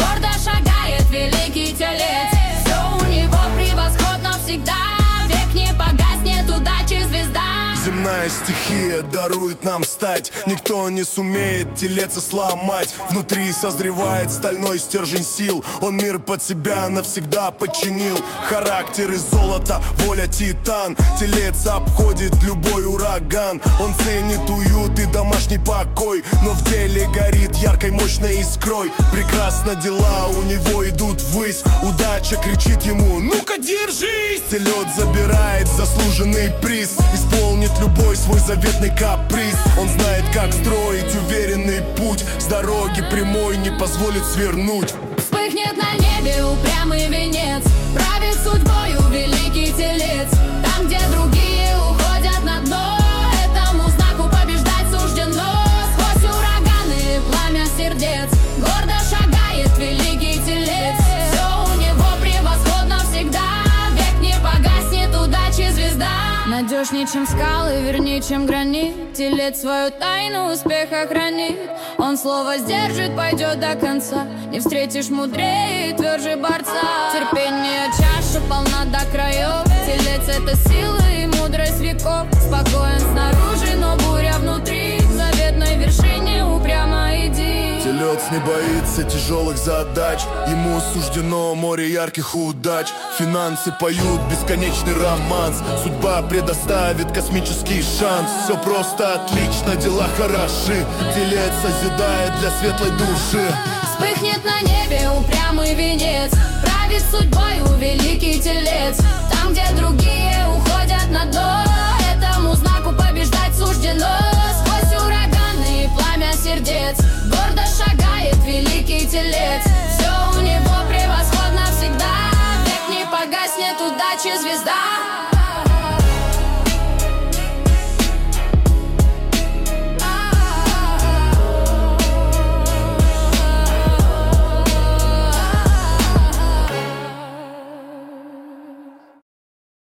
гордо шагает великий телец. Все у него превосходно всегда, век не погаснет удачи звезда. Земная стихия дарует нам стать, никто не сумеет телеца сломать. Внутри созревает стальной стержень сил, он мир под себя навсегда подчинил. Характер из золота, воля титан, телец обходит любой ураган. Он ценит уют и домашний покой, но в деле горит яркой мощной искрой. Прекрасно дела у него идут ввысь, удача кричит ему: ну-ка держись! Телец забирает заслуженный приз, исполнит любой свой заветный каприз. Он знает, как строить уверенный путь, с дороги прямой не позволит свернуть. Вспыхнет на небе упрямый венец, правит судьбою великий телец. Там, где другие уходят на дно, этому знаку побеждать суждено. Сквозь ураганы пламя сердец, гордо шагает великий телец. Все у него превосходно всегда, век не погаснет удачи звезда. Надежней, чем скалы, вернее, чем гранит, телец свою тайну успеха хранит. Он слово сдержит, пойдет до конца, не встретишь мудрее и тверже борца. Терпение чаша полна до краев, телец — это сила и мудрость веков. Спокоен снаружи, но буря внутри, к заветной вершине упрямо иди. Телец не боится тяжелых задач, ему суждено море ярких удач. Финансы поют бесконечный романс, судьба предоставит космический шанс. Все просто отлично, дела хороши, телец созидает для светлой души. Вспыхнет на небе упрямый венец, правит судьбою великий телец.